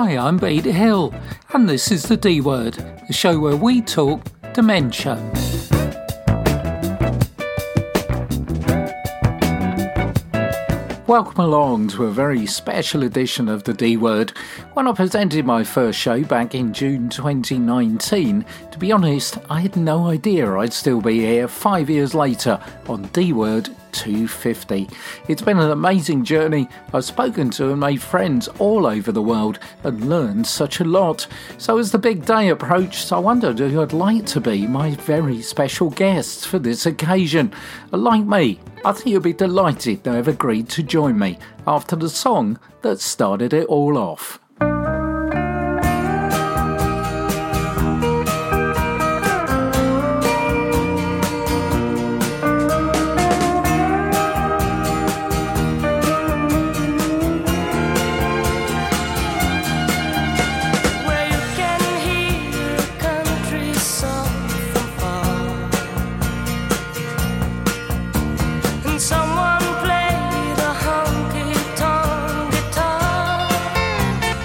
Hi, I'm Bede Hill, and this is The D Word, the show where we talk dementia. Welcome along to a very special edition of The D Word. When I presented my first show back in June 2019, to be honest, I had no idea I'd still be here 5 years later on D Word 250. It's been an amazing journey. I've spoken to and made friends all over the world and learned such a lot. So as the big day approached, I wondered who I'd like to be my very special guests for this occasion. Like me, I think you'll be delighted they have agreed to join me after the song that started it all off. Someone play the honky-tonk guitar.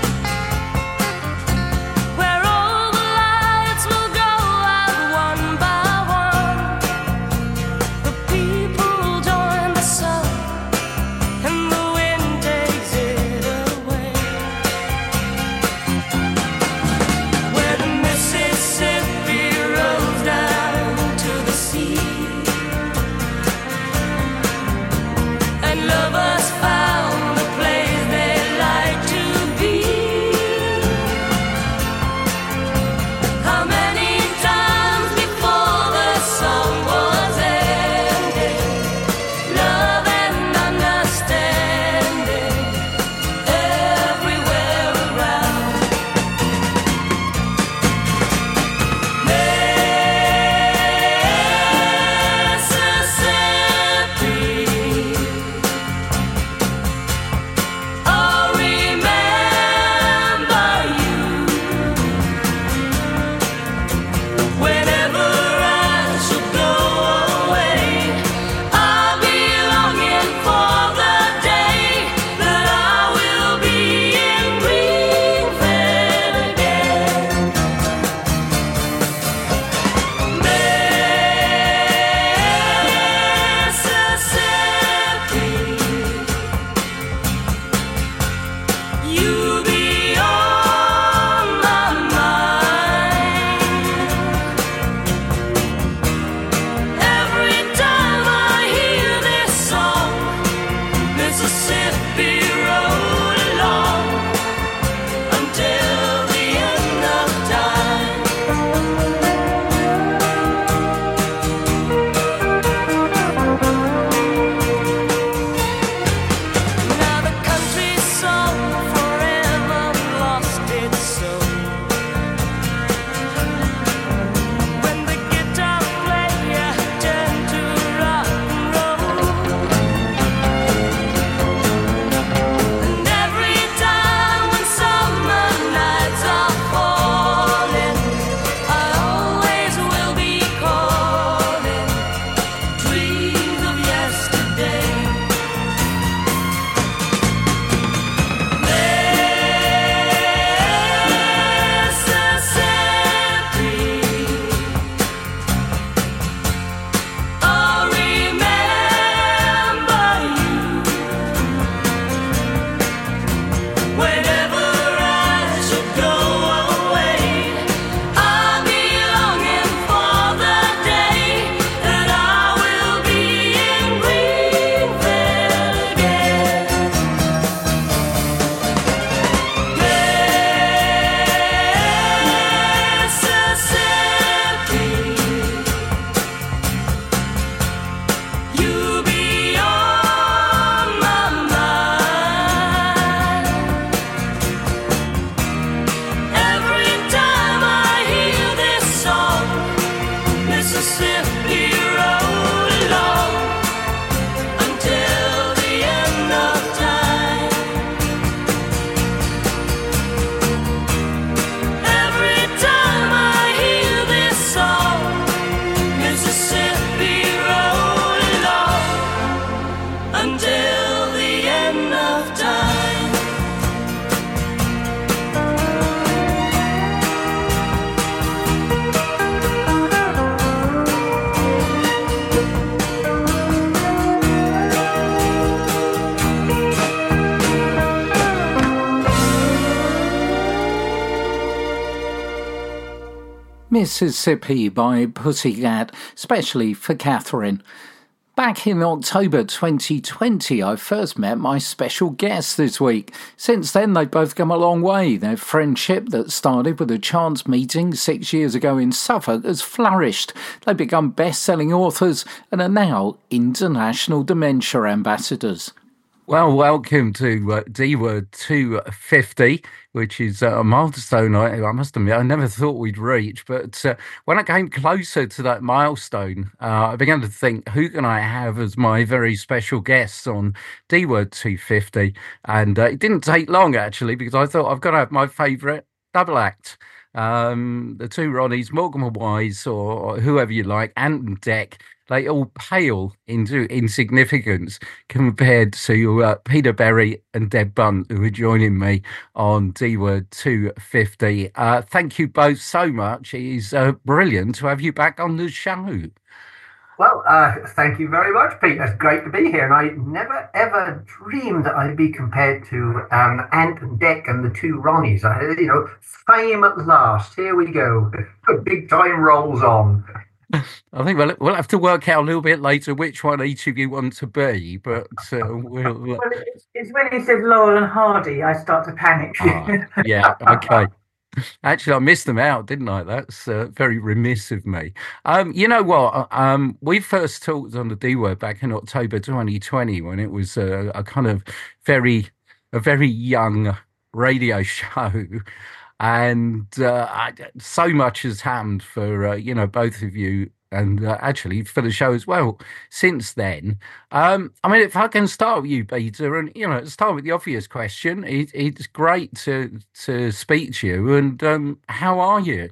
Mississippi by Pussycat, especially for Catherine. Back in October 2020, I first met my special guest this week. Since then, they've both come a long way. Their friendship that started with a chance meeting 6 years ago in Suffolk has flourished. They've become best-selling authors and are now international dementia ambassadors. Well, welcome to D-Word 250, which is a milestone I must admit I never thought we'd reach. But when I came closer to that milestone, I began to think, who can I have as my very special guests on D-Word 250? And it didn't take long, actually, because I thought I've got to have my favourite double act. The two Ronnies, Morgan Wise, or whoever you like, Ant and Dec, they all pale into insignificance compared to Peter Berry and Deb Bunt, who are joining me on D-Word 250. Thank you both so much. It is brilliant to have you back on the show. Well, thank you very much, Pete. It's great to be here. And I never, ever dreamed that I'd be compared to Ant and Dec and the two Ronnies. Fame at last. Here we go. Big time rolls on. I think we'll have to work out a little bit later which one each of you want to be, but well, it's when he says Laurel and Hardy, I start to panic. Yeah, okay. Actually, I missed them out, didn't I? That's very remiss of me. You know what? We first talked on the D-Word back in October 2020 when it was a kind of very young radio show. And so much has happened for, both of you and actually for the show as well since then. I mean, if I can start with you, Peter, and, start with the obvious question. It's great to speak to you. And how are you?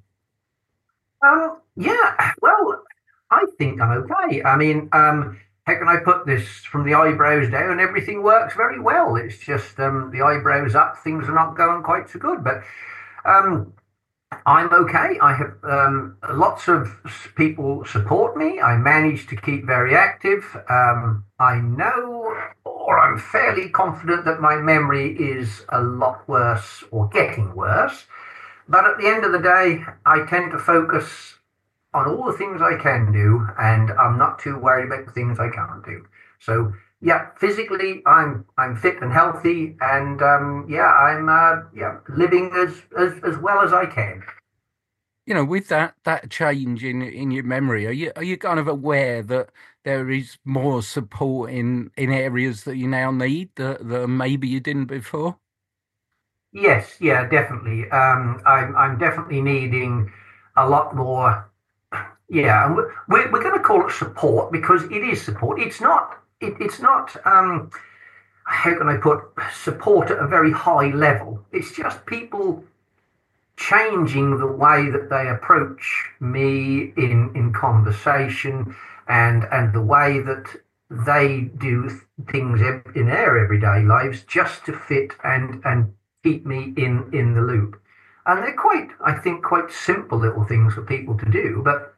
Yeah, well, I think I'm okay. I mean, how can I put this? From the eyebrows down, everything works very well. It's just the eyebrows up, things are not going quite so good. But I'm okay. I have lots of people support me. I manage to keep very active. I know, or I'm fairly confident that my memory is a lot worse or getting worse. But at the end of the day, I tend to focus on all the things I can do, and I'm not too worried about the things I can't do. So yeah, physically I'm fit and healthy, and I'm living as well as I can. With that change in your memory, are you kind of aware that there is more support in areas that you now need that maybe you didn't before? Yes, yeah, definitely. I'm definitely needing a lot more. Yeah, and we're going to call it support because it is support. It's not. It's not. How can I put support at a very high level? It's just people changing the way that they approach me in conversation and the way that they do things in their everyday lives just to fit and keep me in the loop. And they're quite simple little things for people to do, but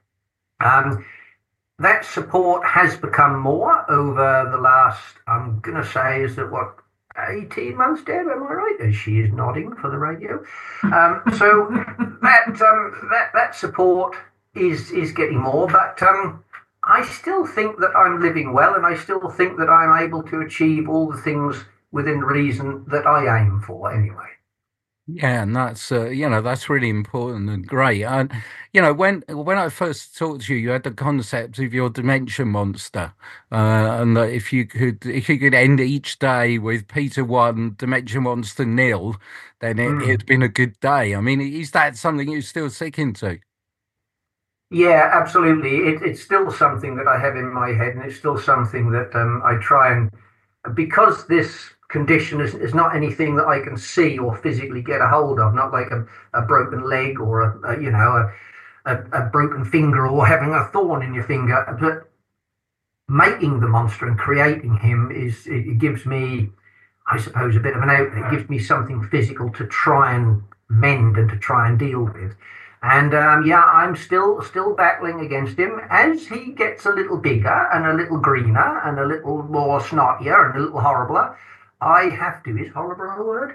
that support has become more over the last, I'm going to say, 18 months, Deb, am I right? As she is nodding for the radio. So that support is getting more, but I still think that I'm living well, and I still think that I'm able to achieve all the things within reason that I aim for anyway. Yeah, and that's that's really important and great. And when I first talked to you, you had the concept of your dementia monster, and that if you could end each day with Peter 1, dementia monster 0, then it'd been a good day. I mean, is that something you're still sticking to? Yeah, absolutely. It's still something that I have in my head, and it's still something that I try and, because this condition is not anything that I can see or physically get a hold of, not like a broken leg or a broken finger or having a thorn in your finger. But making the monster and creating him it gives me, I suppose, a bit of an outlet. It gives me something physical to try and mend and to try and deal with. And I'm still battling against him as he gets a little bigger and a little greener and a little more snottier and a little horribler. I have to. Is horrible a word?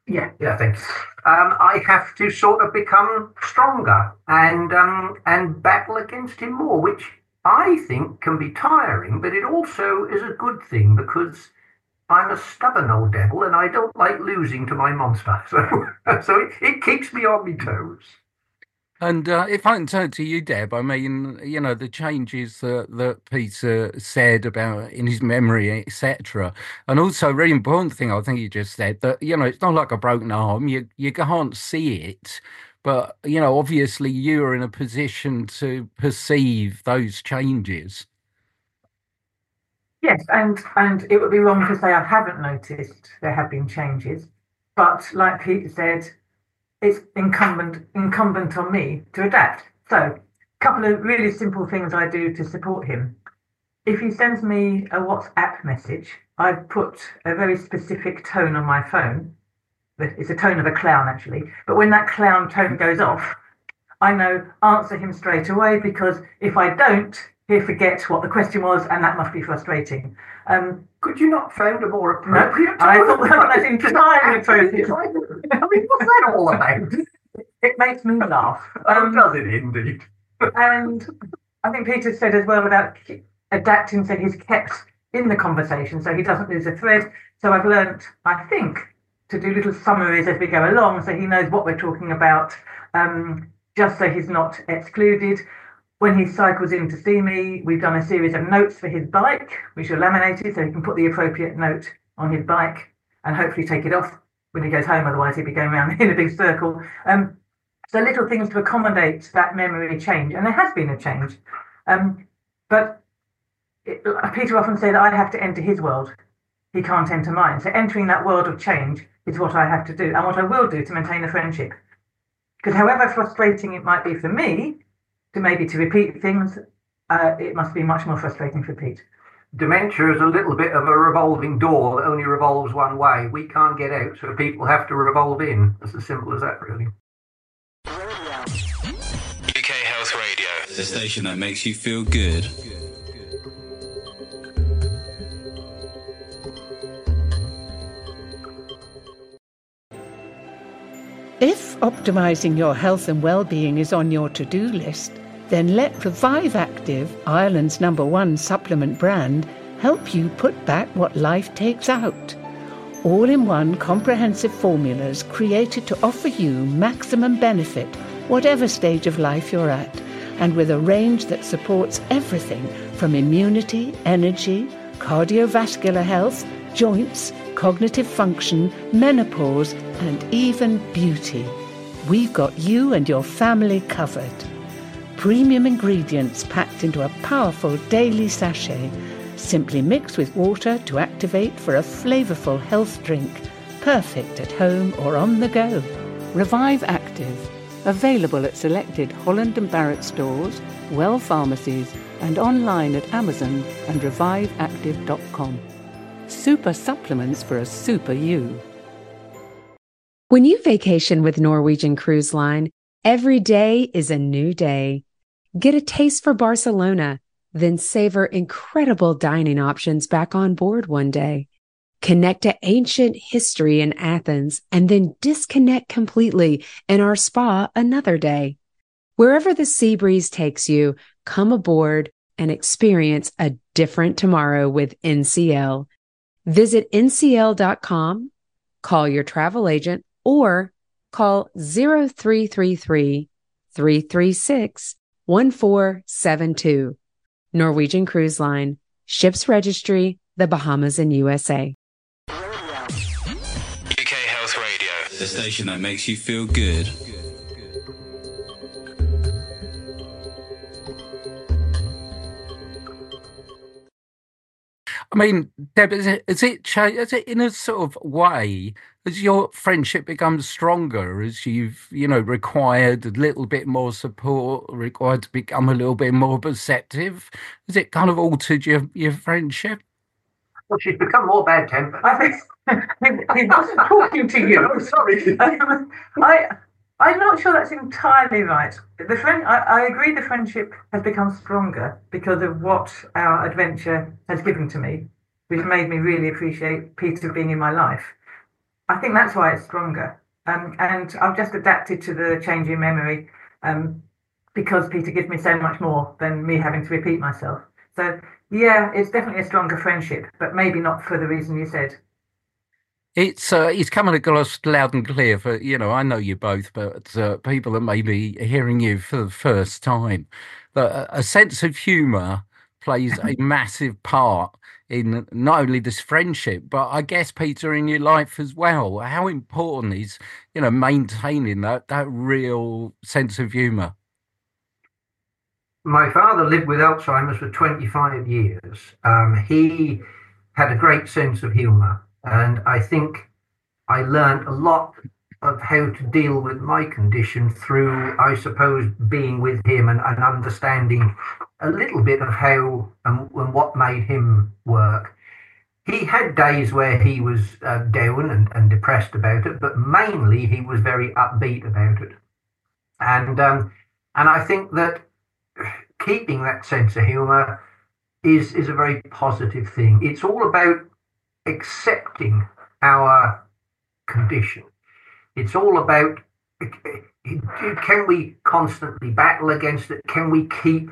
Yeah, thanks. I have to sort of become stronger and battle against him more, which I think can be tiring, but it also is a good thing because I'm a stubborn old devil and I don't like losing to my monster. So it keeps me on my toes. And if I can turn to you, Deb, I mean, the changes that Peter said about in his memory, etc. And also, a really important thing I think you just said that, it's not like a broken arm. You can't see it, but, obviously you are in a position to perceive those changes. Yes, and it would be wrong to say I haven't noticed there have been changes, but like Peter said, it's incumbent on me to adapt. So, a couple of really simple things I do to support him. If he sends me a WhatsApp message, I put a very specific tone on my phone. It's a tone of a clown, actually. But when that clown tone goes off, I know answer him straight away, because if I don't, he'll forget what the question was, and that must be frustrating. Could you not found a more No, appropriate I tone? thought that was entirely appropriate. I mean, what's that all about? It makes me laugh. Does it indeed? And I think Peter said as well about adapting, so he's kept in the conversation so he doesn't lose a thread. So I've learnt, I think, to do little summaries as we go along so he knows what we're talking about, just so he's not excluded. When he cycles in to see me, we've done a series of notes for his bike, which are laminated so he can put the appropriate note on his bike and hopefully take it off when he goes home, otherwise he'd be going around in a big circle. So little things to accommodate that memory change, and there has been a change. But Peter often said, I have to enter his world. He can't enter mine. So entering that world of change is what I have to do, and what I will do to maintain a friendship. Because however frustrating it might be for me to repeat things, it must be much more frustrating for Pete. Dementia is a little bit of a revolving door that only revolves one way. We can't get out, so people have to revolve in. It's as simple as that, really. UK Health Radio, the station that makes you feel good. If optimising your health and well-being is on your to-do list, then let Revive Active, Ireland's #1 supplement brand, help you put back what life takes out. All-in-one comprehensive formulas created to offer you maximum benefit, whatever stage of life you're at, and with a range that supports everything from immunity, energy, cardiovascular health, joints, cognitive function, menopause, and even beauty. We've got you and your family covered. Premium ingredients packed into a powerful daily sachet. Simply mix with water to activate for a flavourful health drink. Perfect at home or on the go. Revive Active. Available at selected Holland & Barrett stores, Well pharmacies, and online at Amazon and reviveactive.com. Super supplements for a super you. When you vacation with Norwegian Cruise Line, every day is a new day. Get a taste for Barcelona, then savor incredible dining options back on board one day. Connect to ancient history in Athens and then disconnect completely in our spa another day. Wherever the sea breeze takes you, come aboard and experience a different tomorrow with NCL. Visit ncl.com, call your travel agent, or call 0333 336 1472. Norwegian Cruise Line. Ships Registry, the Bahamas and USA. UK Health Radio, the station that makes you feel good. I mean, Deb, is it changed? Is it in a sort of way? Has your friendship become stronger as you've, required a little bit more support, required to become a little bit more perceptive? Has it kind of altered your friendship? Well, she's become more bad-tempered. I think he wasn't talking to you. Oh, sorry. I'm not sure that's entirely right. I agree the friendship has become stronger because of what our adventure has given to me, which made me really appreciate Peter being in my life. I think that's why it's stronger. And I've just adapted to the change in memory because Peter gives me so much more than me having to repeat myself. So, yeah, it's definitely a stronger friendship, but maybe not for the reason you said. It's coming across loud and clear for, I know you both, but people that may be hearing you for the first time, that a sense of humour plays a massive part in not only this friendship, but I guess, Peter, in your life as well. How important is, maintaining that real sense of humour? My father lived with Alzheimer's for 25 years. He had a great sense of humour, and I think I learned a lot of how to deal with my condition through, I suppose, being with him and understanding a little bit of how and what made him work. He had days where he was down and depressed about it, but mainly he was very upbeat about it. And I think that keeping that sense of humour is a very positive thing. It's all about accepting our condition. It's all about, can we constantly battle against it? Can we keep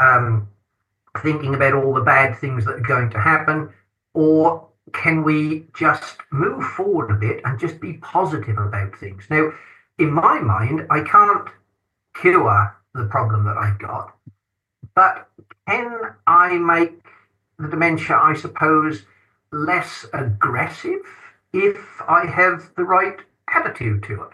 thinking about all the bad things that are going to happen? Or can we just move forward a bit and just be positive about things? Now, in my mind, I can't cure the problem that I've got, but can I make the dementia, I suppose, less aggressive if I have the right attitude to it?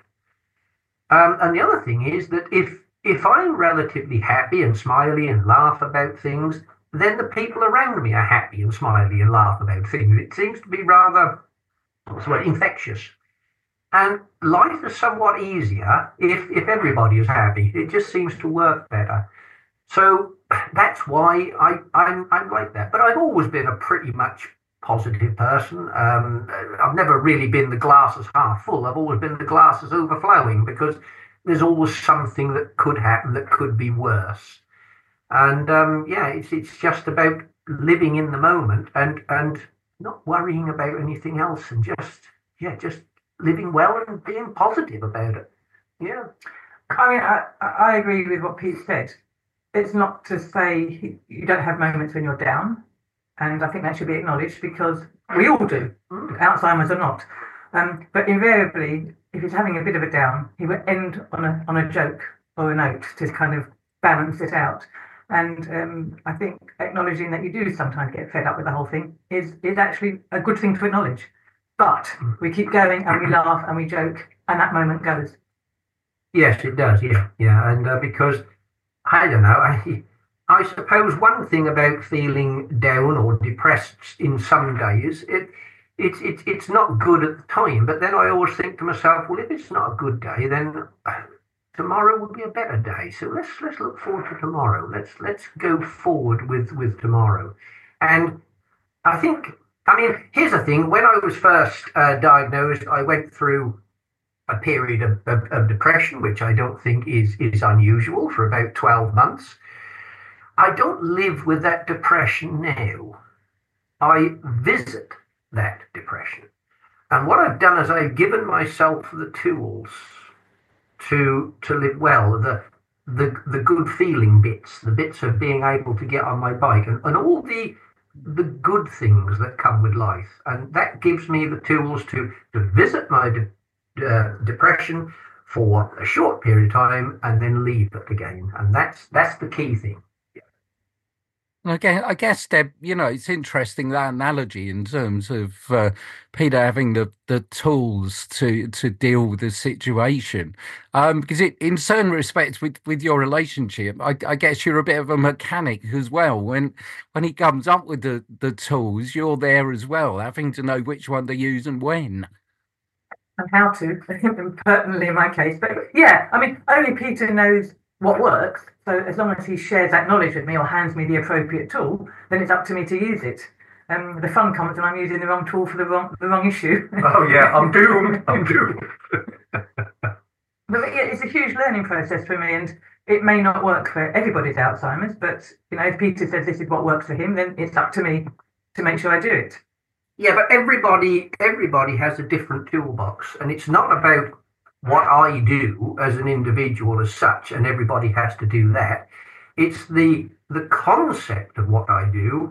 And the other thing is that if I'm relatively happy and smiley and laugh about things, then the people around me are happy and smiley and laugh about things. It seems to be rather infectious. And life is somewhat easier if everybody is happy. It just seems to work better. So that's why I'm like that. But I've always been a pretty much positive person. I've never really been the glasses half full. I've always been the glasses overflowing, because there's always something that could happen that could be worse. And it's just about living in the moment and not worrying about anything else, and just living well and being positive about it. Yeah. I mean, I agree with what Pete said. It's not to say you don't have moments when you're down, and I think that should be acknowledged, because we all do, Alzheimer's or not. But invariably, if he's having a bit of a down, he will end on a joke or a note to kind of balance it out. And I think acknowledging that you do sometimes get fed up with the whole thing is actually a good thing to acknowledge. But we keep going and we laugh and we joke, and that moment goes. Yes, it does. Yeah. And because I don't know, I suppose one thing about feeling down or depressed in some days, it's not good at the time. But then I always think to myself, well, if it's not a good day, then tomorrow will be a better day. So let's look forward to tomorrow. Let's go forward with tomorrow. And I mean, here's the thing. When I was first diagnosed, I went through a period of depression, which I don't think is unusual, for about 12 months. I don't live with that depression now. I visit that depression. And what I've done is I've given myself the tools to live well, the good feeling bits, the bits of being able to get on my bike, and all the good things that come with life. And that gives me the tools to visit my depression for a short period of time and then leave it again. And that's the key thing. Again, I guess, Deb, it's interesting, that analogy in terms of Peter having the tools to deal with the situation. Because in certain respects with your relationship, I guess you're a bit of a mechanic as well. When he comes up with the tools, you're there as well, having to know which one to use and when. And how to, pertinently in my case. But yeah, I mean, only Peter knows what works. So as long as he shares that knowledge with me or hands me the appropriate tool, then it's up to me to use it. The fun comes when I'm using the wrong tool for the wrong issue. Oh yeah, I'm doomed. But it's a huge learning process for me, and it may not work for everybody's Alzheimer's. But if Peter says this is what works for him, then it's up to me to make sure I do it. Yeah, but everybody has a different toolbox, and it's not about what I do as an individual as such, and everybody has to do that. It's the concept of what I do.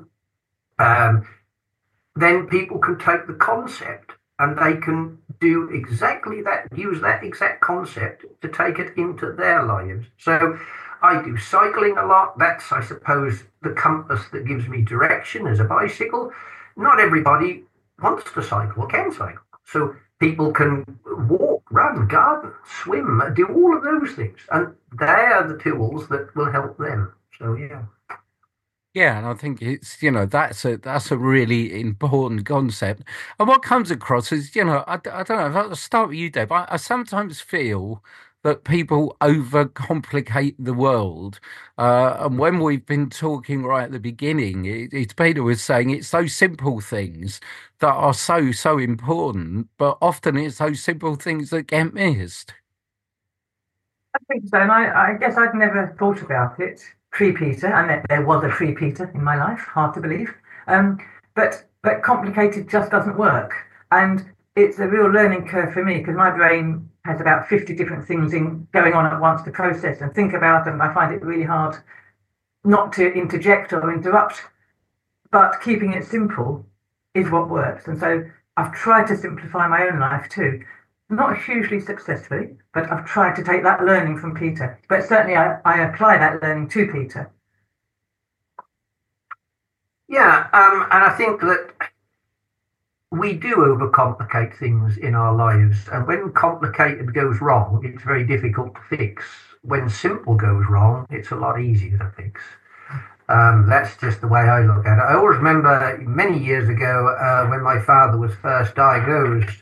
Then people can take the concept and they can do exactly that, use that exact concept to take it into their lives. So I do cycling a lot. That's, I suppose, the compass that gives me direction as a bicycle. Not everybody wants to cycle or can cycle. So people can walk, run, garden, swim, do all of those things. And they're the tools that will help them. So, yeah. Yeah, and I think it's, that's a really important concept. And what comes across is, I don't know, if I'll start with you, Dave. I sometimes feel that people overcomplicate the world. And when we've been talking right at the beginning, it's Peter was saying it's those simple things that are so important, but often it's those simple things that get missed. I think so, and I guess I'd never thought about it pre-Peter, and there was a pre-Peter in my life, hard to believe. But complicated just doesn't work. And it's a real learning curve for me because my brain has about 50 different things going on at once to process and think about, and I find it really hard not to interject or interrupt. But keeping it simple is what works. And so I've tried to simplify my own life too. Not hugely successfully, but I've tried to take that learning from Peter. But certainly I apply that learning to Peter. Yeah, and I think that we do overcomplicate things in our lives. And when complicated goes wrong, it's very difficult to fix. When simple goes wrong, it's a lot easier to fix. That's just the way I look at it. I always remember many years ago when my father was first diagnosed,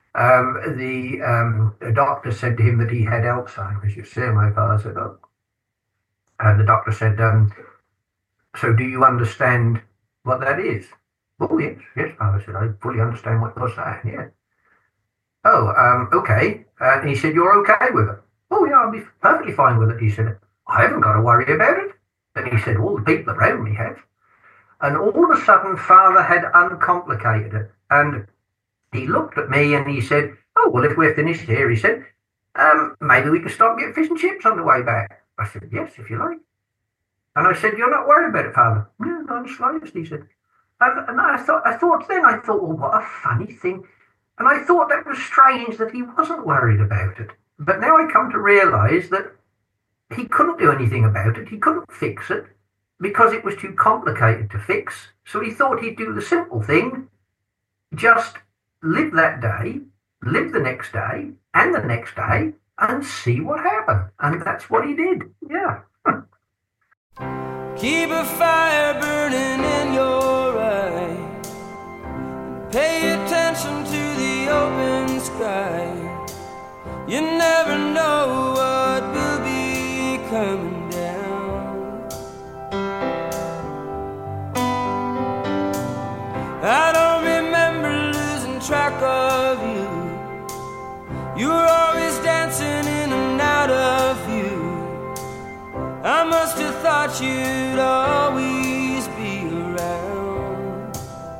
the doctor said to him that he had Alzheimer's. You see, my father said, "Oh," and the doctor said, "So do you understand what that is?" "Oh, yes, father," said, "I fully understand what you're saying, yeah." "Oh, okay." And he said, "You're okay with it?" "Oh, yeah, I'll be perfectly fine with it." He said, "I haven't got to worry about it." And he said, "All the people around me have." And all of a sudden, father had uncomplicated it. And he looked at me and he said, "Oh, well, if we're finished here," he said, "maybe we can stop and get fish and chips on the way back." I said, "Yes, if you like." And I said, "You're not worried about it, father?" "No, not in the slightest," he said. And I thought, well, what a funny thing. And I thought that was strange that he wasn't worried about it. But now I come to realize that he couldn't do anything about it. He couldn't fix it because it was too complicated to fix. So he thought he'd do the simple thing, just live that day, live the next day, and the next day, and see what happened. And that's what he did. Yeah. Keep a fire burning in your eye. Pay attention to the open sky. You never know what will be coming down. I don't remember losing track of you. You were always dancing in and out of view. I must have thought you'd always be around.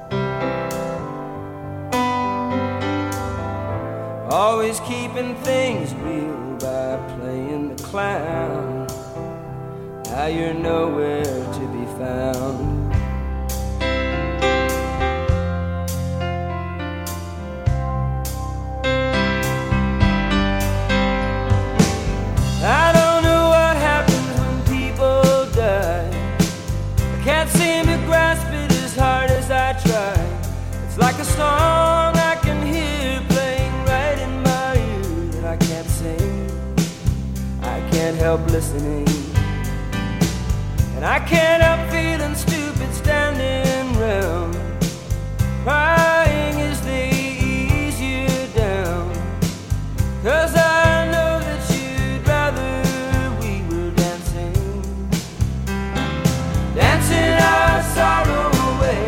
Always keeping things real by playing the clown. Now you're nowhere to be found. I don't know what happens when people die. I can't seem to grasp it as hard as I try. It's like a song I can hear playing right in my ear that I can't sing. I can't help listening, and I can't help feeling stupid standing round, crying as they ease you down. 'Cause I know that you'd rather we were dancing our sorrow away.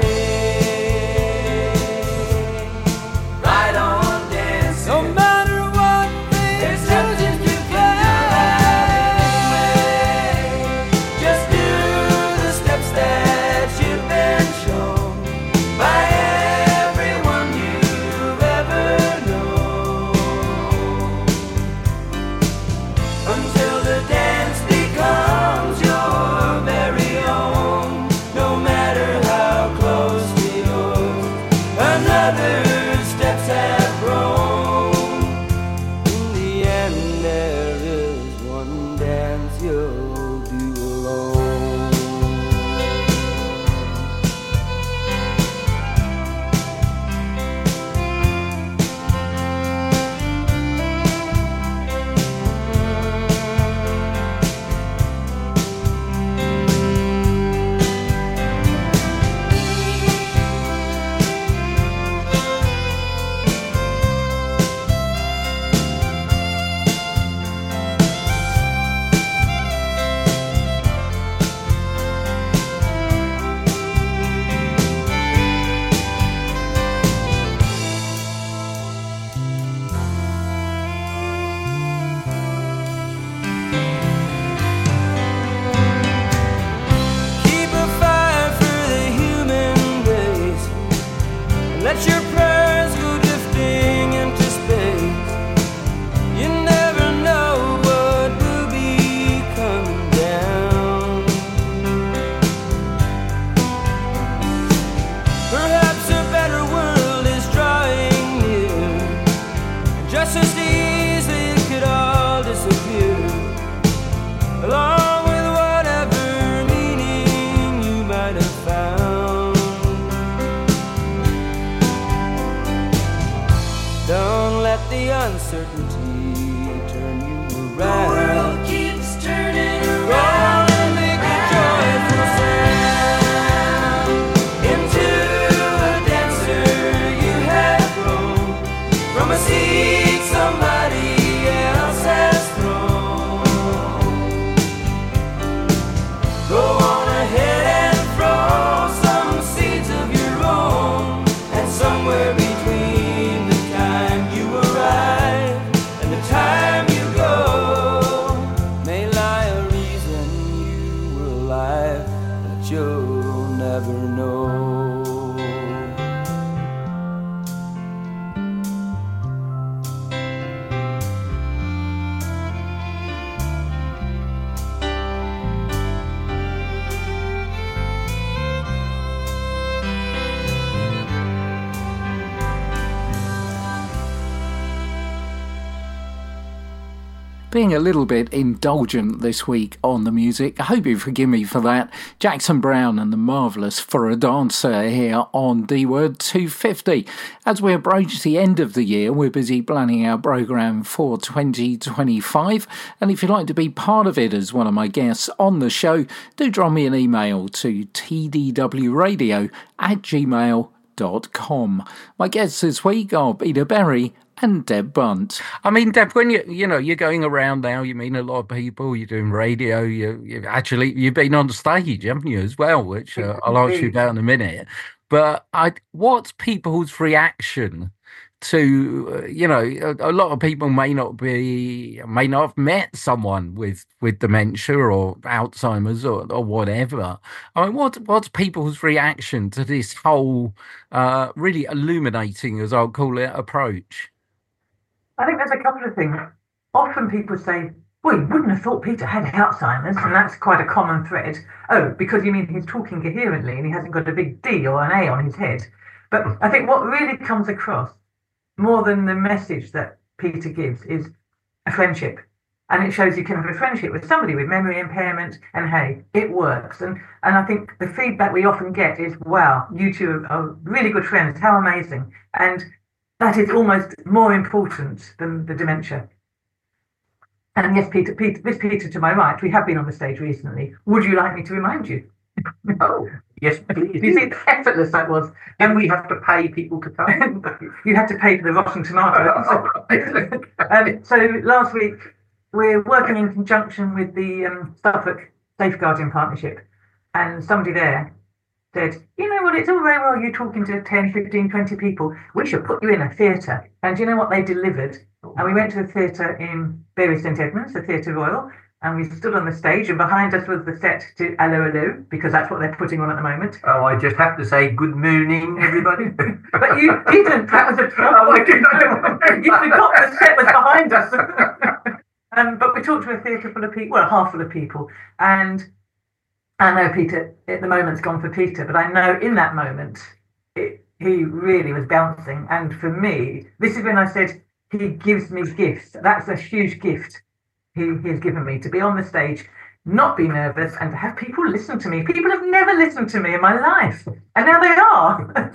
Right on dancing. No matter what things chosen to play, just do the uncertainty turn you around. The world keeps turning around and make a joyful sound. Into a dancer you have grown, from a seed somebody else has thrown. Go on ahead and throw some seeds of your own, and somewhere between the time you arrive and the time you go may lie a reason you were alive that you'll never know. Being a little bit indulgent this week on the music. I hope you forgive me for that. Jackson Browne and the Marvellous For a Dancer here on D-Word 250. As we approach the end of the year, we're busy planning our programme for 2025. And if you'd like to be part of it as one of my guests on the show, do drop me an email to tdwradio@gmail.com. My guests this week are Peter Berry and Deb Bunt. I mean, Deb, when you're going around now, you meet a lot of people, you're doing radio, you've been on stage, haven't you, as well, which I'll ask you about in a minute. But what's people's reaction to, a lot of people may not have met someone with dementia or Alzheimer's or whatever. I mean, what's people's reaction to this whole really illuminating, as I'll call it, approach? I think there's a couple of things. Often people say, well, you wouldn't have thought Peter had Alzheimer's, and that's quite a common thread. Oh, because you mean he's talking coherently and he hasn't got a big D or an A on his head. But I think what really comes across, more than the message that Peter gives, is a friendship. And it shows you can have a friendship with somebody with memory impairment, and hey, it works. And I think the feedback we often get is, wow, you two are really good friends, how amazing. And that is almost more important than the dementia. And yes, Peter, this Peter to my right, we have been on the stage recently. Would you like me to remind you? Oh, yes, please. You see how effortless that was. And we have to pay people to come. You had to pay for the rotten tomatoes. So last week, we're working in conjunction with the Suffolk Safeguarding Partnership. And somebody there said, you know what, it's all very well you talking to 10, 15, 20 people. We should put you in a theatre. And do you know what they delivered? And we went to a theatre in Bury St Edmunds, the Theatre Royal, and we stood on the stage, and behind us was the set to Allo Allo, because that's what they're putting on at the moment. Oh, I just have to say good morning, everybody. But you didn't. That was a trouble. Oh, I didn't. You forgot the set was behind us. But we talked to a theatre full of people, well, half full of people, and I know Peter, at the moment's gone for Peter, but I know in that moment, he really was bouncing. And for me, this is when I said, he gives me gifts. That's a huge gift he has given me, to be on the stage, not be nervous, and to have people listen to me. People have never listened to me in my life, and now they are.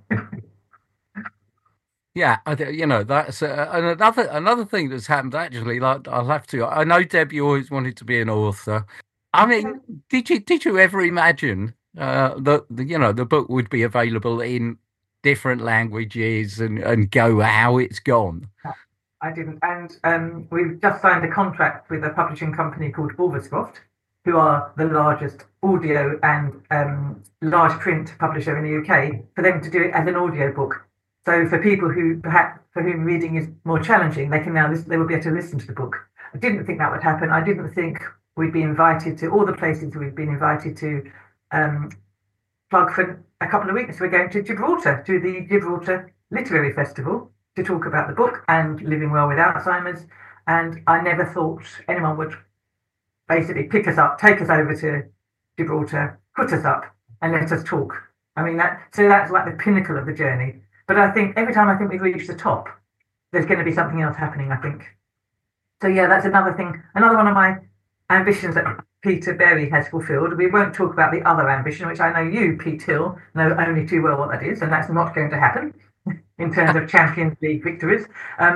Yeah, that's another thing that's happened, actually. Like, I know, Deb, you always wanted to be an author. I mean, did you ever imagine that the book would be available in different languages and go how it's gone? I didn't. And we've just signed a contract with a publishing company called Ulverscroft, who are the largest audio and large print publisher in the UK, for them to do it as an audio book. So for people who perhaps for whom reading is more challenging, they will be able to listen to the book. I didn't think that would happen. I didn't think we'd be invited to all the places we've been invited to. Plug for a couple of weeks, we're going to Gibraltar, to the Gibraltar Literary Festival, to talk about the book and living well with Alzheimer's. And I never thought anyone would basically pick us up, take us over to Gibraltar, put us up and let us talk. I mean, that's like the pinnacle of the journey. But I think every time I think we've reached the top, there's going to be something else happening, I think. So yeah, that's another thing. Another one of my ambitions that Peter Berry has fulfilled. We won't talk about the other ambition, which I know you, Pete Hill, know only too well what that is, and that's not going to happen in terms of Champions League victories. But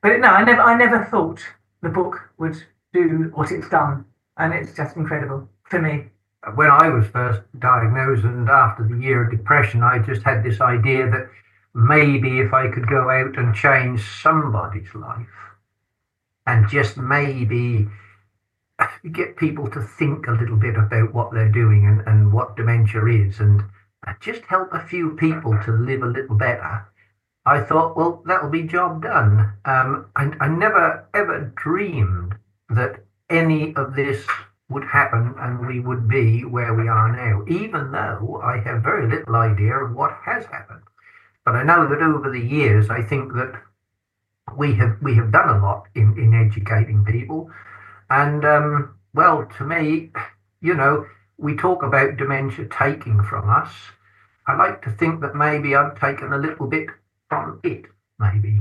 But no, I never thought the book would do what it's done, and it's just incredible for me. When I was first diagnosed and after the year of depression, I just had this idea that maybe if I could go out and change somebody's life and just maybe get people to think a little bit about what they're doing and what dementia is, and just help a few people to live a little better, I thought, well, that'll be job done. I never ever dreamed that any of this would happen and we would be where we are now, even though I have very little idea of what has happened. But I know that over the years, I think that we have done a lot in educating people. And, well, to me, we talk about dementia taking from us. I like to think that maybe I've taken a little bit from it, maybe.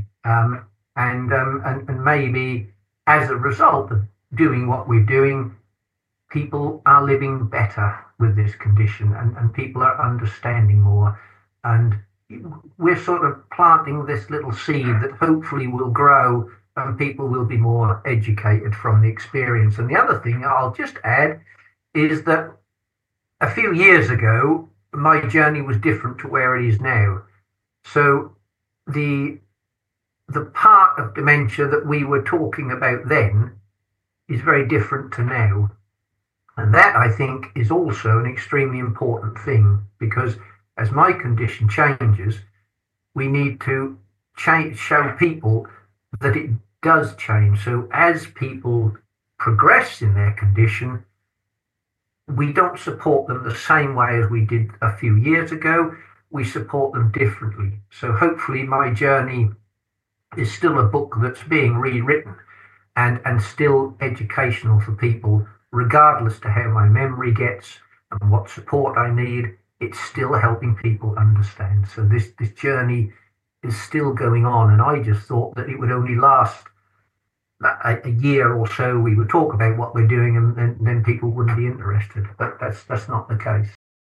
And maybe as a result of doing what we're doing, people are living better with this condition, and people are understanding more. And we're sort of planting this little seed that hopefully will grow and people will be more educated from the experience. And the other thing I'll just add is that a few years ago, my journey was different to where it is now. So the part of dementia that we were talking about then is very different to now. And that, I think, is also an extremely important thing, because as my condition changes, we need to show people that it does change. So as people progress in their condition, we don't support them the same way as we did a few years ago. We support them differently. So hopefully my journey is still a book that's being rewritten and still educational for people, regardless to how my memory gets and what support I need. It's still helping people understand. So this journey is still going on, and I just thought that it would only last a year or so. We would talk about what we're doing, and then people wouldn't be interested. But that's not the case.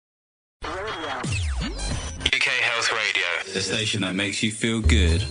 UK Health Radio, the station that makes you feel good.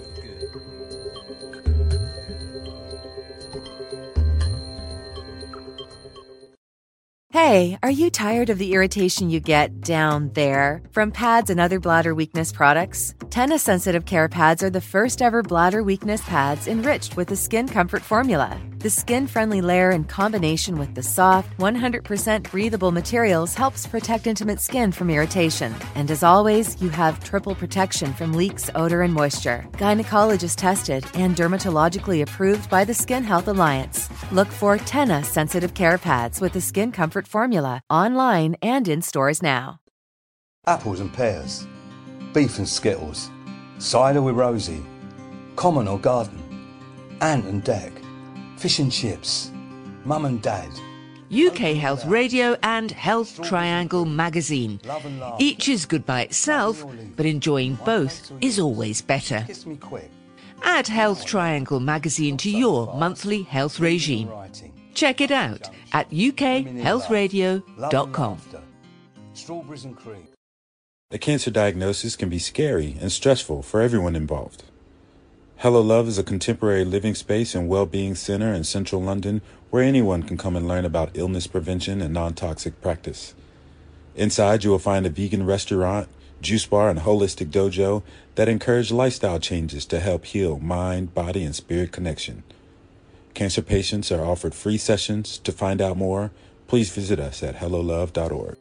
Hey, are you tired of the irritation you get down there from pads and other bladder weakness products? TENA Sensitive Care Pads are the first ever bladder weakness pads enriched with the Skin Comfort formula. The skin-friendly layer in combination with the soft, 100% breathable materials helps protect intimate skin from irritation. And as always, you have triple protection from leaks, odor, and moisture. Gynecologist tested and dermatologically approved by the Skin Health Alliance. Look for TENA Sensitive Care Pads with the Skin Comfort formula online and in stores now. Apples and pears, beef and skittles, cider with Rosie, common or garden, ant and deck, fish and chips, mum and dad. UK Health Radio and Health Triangle magazine. Each is good by itself, but enjoying both is always better. Kiss me quick. Add Health Triangle magazine to your monthly health regime. Check it out at ukhealthradio.com. Strawberries and cream. A cancer diagnosis can be scary and stressful for everyone involved. Hello Love is a contemporary living space and well-being center in central London where anyone can come and learn about illness prevention and non-toxic practice. Inside, you will find a vegan restaurant, juice bar, and holistic dojo that encourage lifestyle changes to help heal mind, body, and spirit connection. Cancer patients are offered free sessions. To find out more, please visit us at hellolove.org.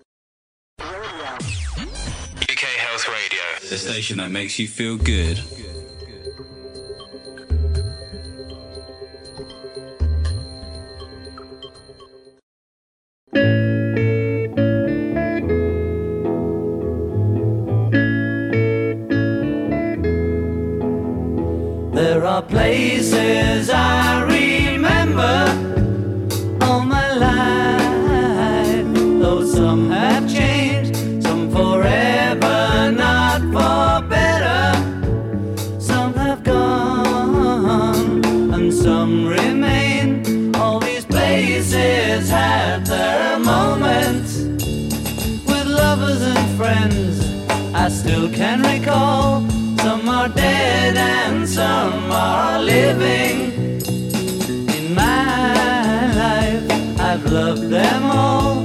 UK Health Radio, the station that makes you feel good. There are places I remember all my life, though some have changed, some forever, not for better. Some have gone and some remain. All these places have their moments with lovers and friends I still can recall. Some are are dead and some are living. In my life, I've loved them all.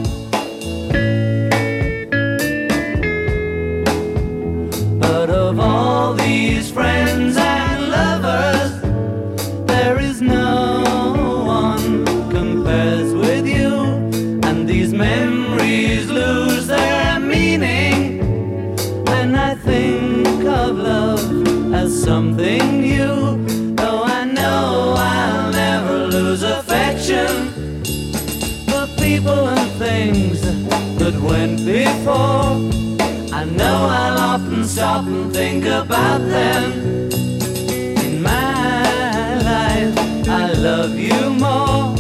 But of all these friends and lovers, there is no one compares with you. And these memories lose their meaning when I think of love as something new. Though I know I'll never lose affection for people and things that went before. I know I'll often stop and think about them. In my life, I love you more.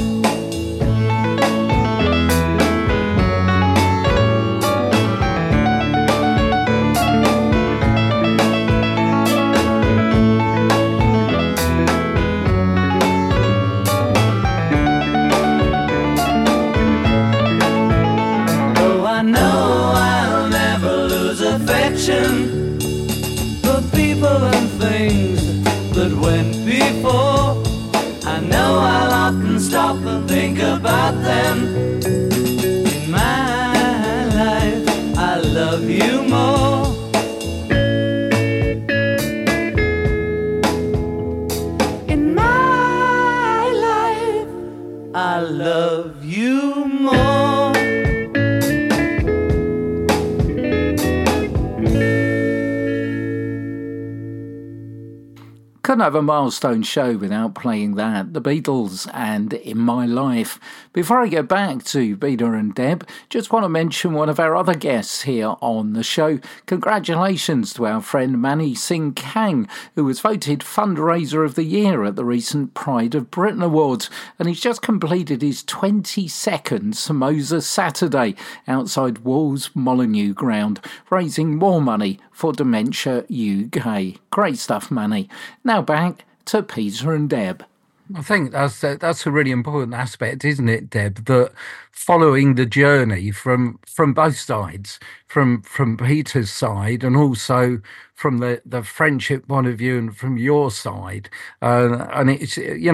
For people and things that went before. I know I'll often stop and think about them. In my life, I love you more. In my life, I love you more. Couldn't have a milestone show without playing that. The Beatles and In My Life. Before I get back to Peter and Deb, just want to mention one of our other guests here on the show. Congratulations to our friend Mani Singh Kang, who was voted Fundraiser of the Year at the recent Pride of Britain Awards. And he's just completed his 22nd Samosa Saturday outside Walls Molyneux Ground, raising more money for Dementia UK. Great stuff, Manny. Now back to Peter and Deb. I think that's a really important aspect, isn't it, Deb? That following the journey from both sides, from Peter's side and also from the friendship point of view and from your side, and it's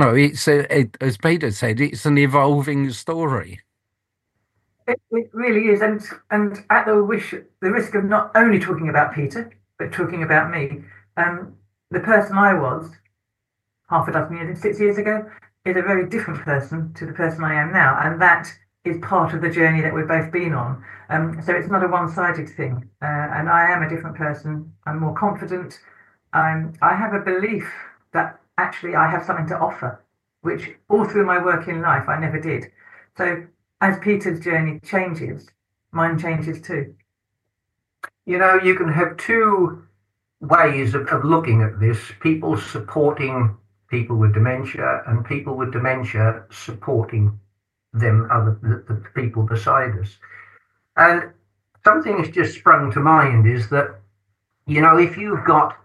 as Peter said, it's an evolving story. It really is, and at the risk of not only talking about Peter but talking about me, the person I was half a dozen years, 6 years ago, is a very different person to the person I am now, and that is part of the journey that we've both been on. So it's not a one-sided thing, and I am a different person. I'm more confident. I have a belief that actually I have something to offer, which all through my working life I never did. So as Peter's journey changes, mine changes too. You know, you can have two ways of looking at this: people supporting people with dementia and people with dementia supporting them, the people beside us. And something has just sprung to mind is that, you know, if you've got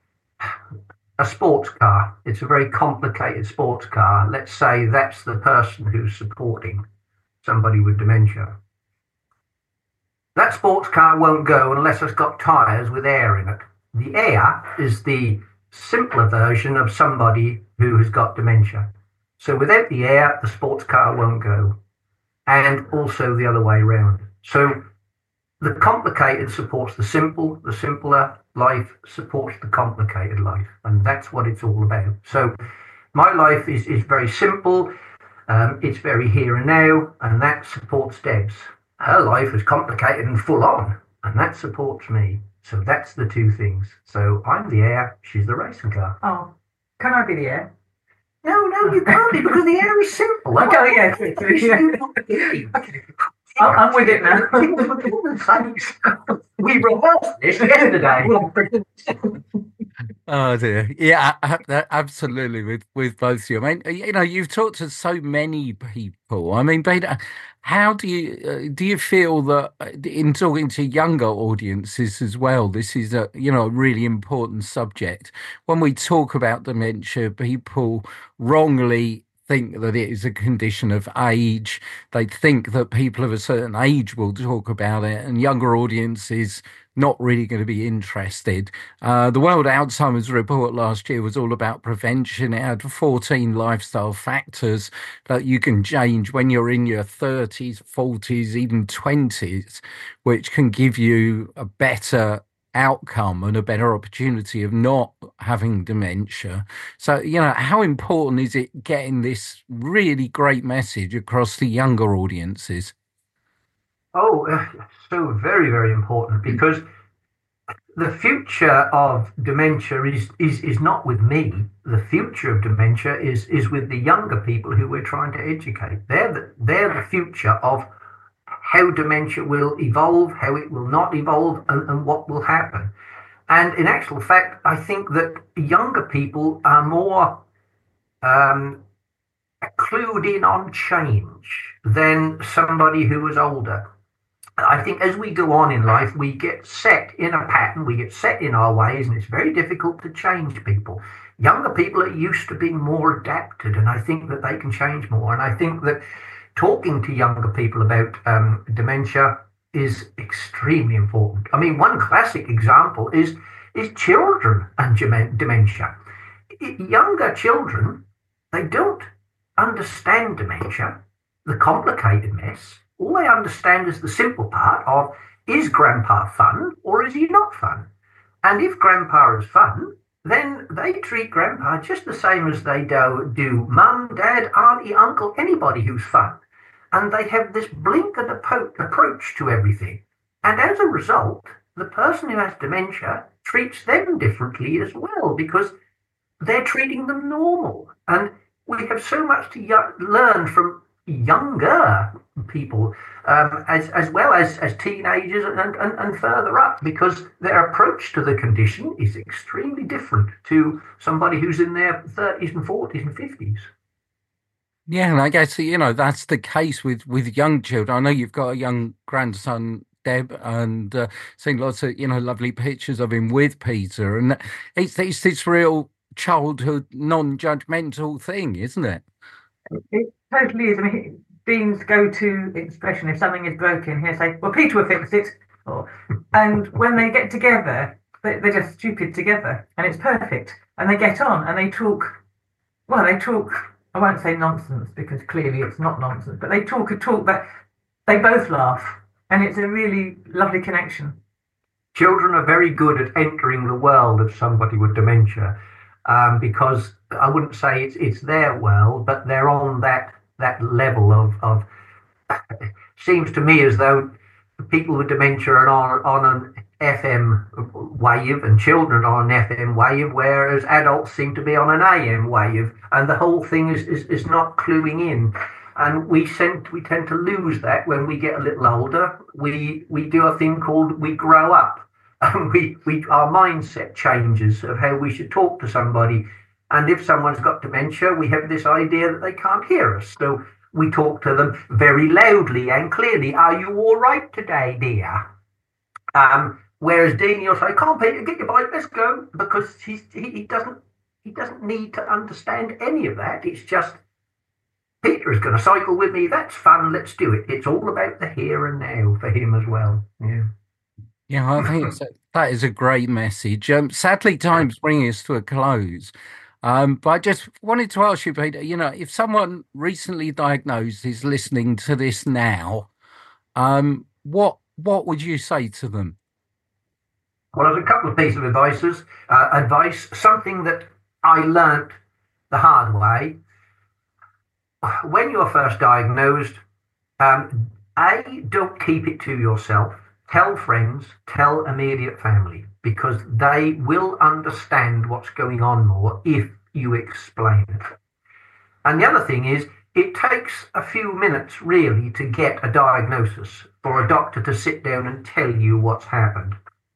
a sports car, it's a very complicated sports car. Let's say that's the person who's supporting somebody with dementia. That sports car won't go unless it's got tyres with air in it. The air is the simpler version of somebody who has got dementia. So without the air, the sports car won't go. And also the other way around. So the complicated supports the simple, the simpler life supports the complicated life. And that's what it's all about. So my life is very simple. It's very here and now, and that supports Deb's. Her life is complicated and full on, and that supports me. So that's the two things. So I'm the air, she's the racing car. Oh, can I be the air? No, you can't be, because the air is simple. Okay, yeah. I'm with it now. We rehearsed this yesterday. Oh dear, yeah, absolutely. With both of you, I mean, you know, you've talked to so many people. I mean, Peter, how do you feel that in talking to younger audiences as well? This is a really important subject. When we talk about dementia, people wrongly think that it is a condition of age. They think that people of a certain age will talk about it, and younger audiences not really going to be interested. The World Alzheimer's Report last year was all about prevention. It had 14 lifestyle factors that you can change when you're in your 30s, 40s, even 20s, which can give you a better outcome and a better opportunity of not having dementia. So, how important is it getting this really great message across the younger audiences? Oh, so very, very important, because the future of dementia is not with me. The future of dementia is with the younger people who we're trying to educate. They're the future of how dementia will evolve, how it will not evolve, and what will happen. And in actual fact, I think that younger people are more clued in on change than somebody who was older. I think as we go on in life, we get set in a pattern, we get set in our ways, and it's very difficult to change people. Younger people are used to being more adapted, and I think that they can change more. And I think that talking to younger people about dementia is extremely important. I mean, one classic example is children and dementia. Younger children, they don't understand dementia, the complicated mess. All they understand is the simple part of, is grandpa fun or is he not fun? And if grandpa is fun, then they treat grandpa just the same as they do mum, dad, auntie, uncle, anybody who's fun. And they have this blinkered approach to everything. And as a result, the person who has dementia treats them differently as well, because they're treating them normal. And we have so much to learn from younger people, as well as teenagers and further up, because their approach to the condition is extremely different to somebody who's in their 30s and 40s and 50s. Yeah, and I guess, that's the case with young children. I know you've got a young grandson, Deb, and seen lots of, lovely pictures of him with Peter. And it's this real childhood, non-judgmental thing, isn't it? It totally is. I mean, Dean's go-to expression, if something is broken, he'll say, well, Peter will fix it. And when they get together, they're just stupid together, and it's perfect. And they get on, and they talk, I won't say nonsense, because clearly it's not nonsense, but they talk a talk that they both laugh, and it's a really lovely connection. Children are very good at entering the world of somebody with dementia, because I wouldn't say it's their world, but they're on that level of seems to me as though people with dementia are on an FM wave and children are on an FM wave, whereas adults seem to be on an AM wave, and the whole thing is not cluing in. And we tend to lose that when we get a little older. We do a thing called we grow up, and our mindset changes of how we should talk to somebody. And if someone's got dementia, we have this idea that they can't hear us. So we talk to them very loudly and clearly. Are you all right today, dear? Whereas Dean, you'll say, come on, Peter, get your bike, let's go. Because he doesn't need to understand any of that. It's just, Peter is going to cycle with me. That's fun. Let's do it. It's all about the here and now for him as well. Yeah. Yeah, I think that is a great message. Sadly, time's bringing us to a close. But I just wanted to ask you, Peter, if someone recently diagnosed is listening to this now, what would you say to them? Well, there's a couple of pieces of advice. Something that I learnt the hard way. When you're first diagnosed, don't keep it to yourself. Tell friends, tell immediate family, because they will understand what's going on more if you explain it. And the other thing is, it takes a few minutes really to get a diagnosis for a doctor to sit down and tell you what's happened.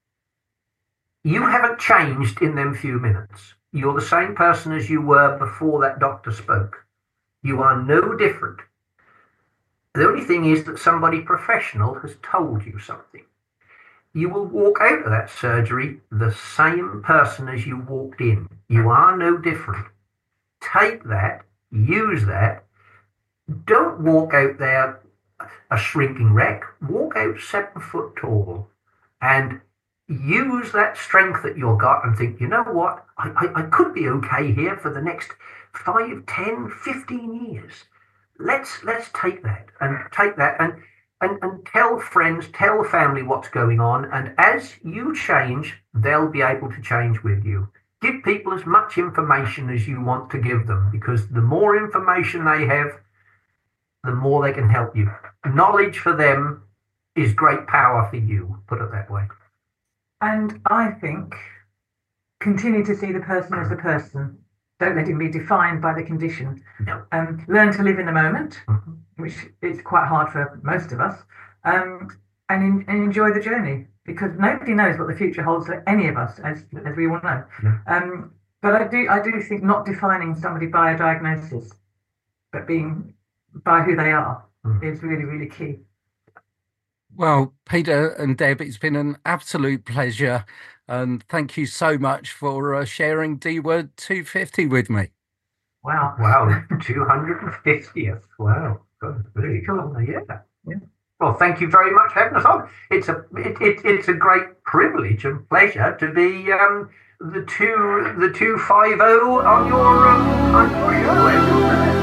You haven't changed in them few minutes. You're the same person as you were before that doctor spoke. You are no different. The only thing is that somebody professional has told you something. You will walk out of that surgery the same person as you walked in. You are no different. Take that, use that. Don't walk out there a shrinking wreck. Walk out 7 foot tall and use that strength that you've got and think, you know what, I could be okay here for the next 5, 10, 15 years. Let's take that and tell friends, tell family what's going on. And as you change, they'll be able to change with you. Give people as much information as you want to give them, because the more information they have, the more they can help you. Knowledge for them is great power for you, put it that way. And I think continue to see the person as a person. Don't let him be defined by the condition. No. Learn to live in the moment, which is quite hard for most of us, and enjoy the journey, because nobody knows what the future holds for any of us, as we all know. Yeah. But I do think not defining somebody by a diagnosis, but being by who they are, is really, really key. Well, Peter and Deb, it's been an absolute pleasure. And thank you so much for sharing D-Word 250 with me. Wow, 250th. Wow, really cool. Yeah. Well, thank you very much for having us on. It's a great privilege and pleasure to be the 250 on your show.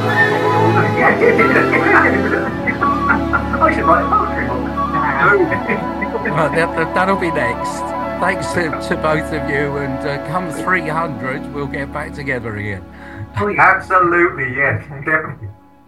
I should write a poetry book. Well, that'll be next. Thanks to both of you, and come 300, we'll get back together again. Absolutely, yes, definitely.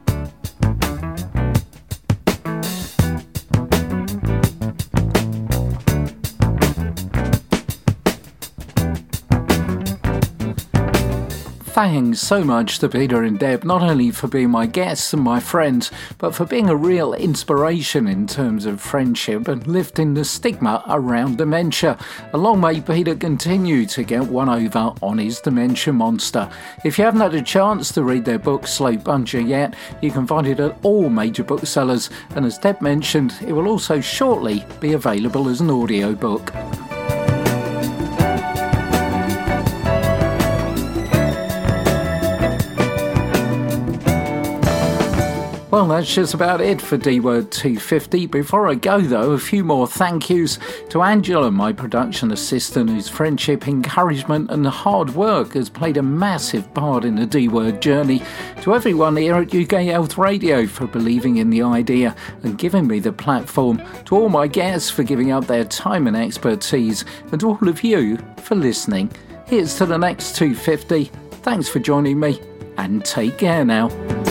Thanks so much to Peter and Deb, not only for being my guests and my friends, but for being a real inspiration in terms of friendship and lifting the stigma around dementia. And long may Peter continue to get one over on his dementia monster. If you haven't had a chance to read their book Slow Buncher yet, you can find it at all major booksellers, and as Deb mentioned, it will also shortly be available as an audiobook. Well, that's just about it for D-Word 250. Before I go, though, a few more thank yous to Angela, my production assistant, whose friendship, encouragement and hard work has played a massive part in the D-Word journey. To everyone here at UK Health Radio for believing in the idea and giving me the platform. To all my guests for giving up their time and expertise. And to all of you for listening. Here's to the next 250. Thanks for joining me and take care now.